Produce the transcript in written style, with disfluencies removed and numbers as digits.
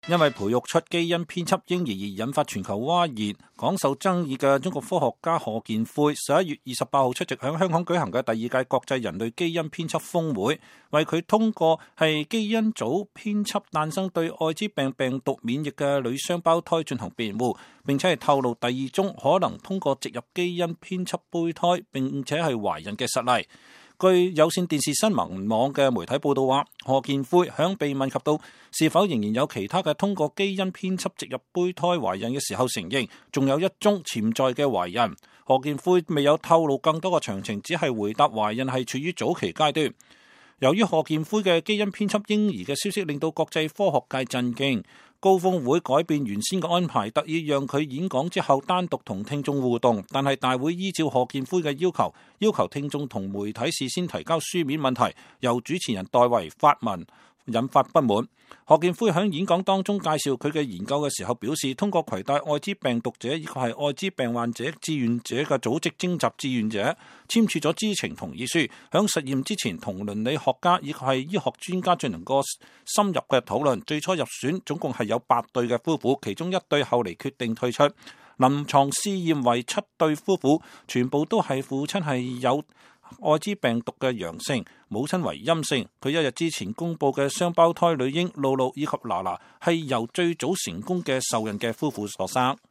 因為培育出基因編輯嬰兒而引發全球譁然，廣受爭議嘅中國科學家賀建奎11月28號出席響香港舉行嘅第2屆國際人類基因編輯峰會，為佢通過係基因組編輯誕生對艾滋病病毒免疫嘅女雙胞胎進行辯護，並且係透露第2宗可能通過植入基因編輯胚胎並且係懷孕嘅實例。據有線電視新聞網嘅媒體報道話，賀建奎響被問及到是否仍然有其他嘅通過基因編輯植入胚胎懷孕嘅時候，承認仲有1宗潛在嘅懷孕。賀建奎未有透露更多嘅詳情，只係回答懷孕係處於早期階段。由於賀建奎嘅基因編輯嬰兒嘅消息令到國際科學界震驚，高峰會改變原先嘅安排，特意讓佢演講之後單獨同聽眾互動，但係大會依照賀建奎嘅要求聽眾同媒體事先提交書面問題，由主持人代為發問，引發不滿。賀建奎喺演講當中介紹佢嘅研究嘅時候表示，通過攜帶艾滋病毒者以及係艾滋病患者志願者嘅組織徵集志願者，簽署咗知情同意書，響實驗之前同倫理學家以及係醫學專家進行過深入嘅討論。最初入選總共係有8對嘅夫婦，其中1對後嚟決定退出。臨床試驗為7對夫婦，全部都係父親係有艾滋病毒嘅陽性，母親為陰性。佢1日之前公布嘅雙胞胎女嬰露露以及娜娜係由最早成功嘅受孕嘅夫婦所生。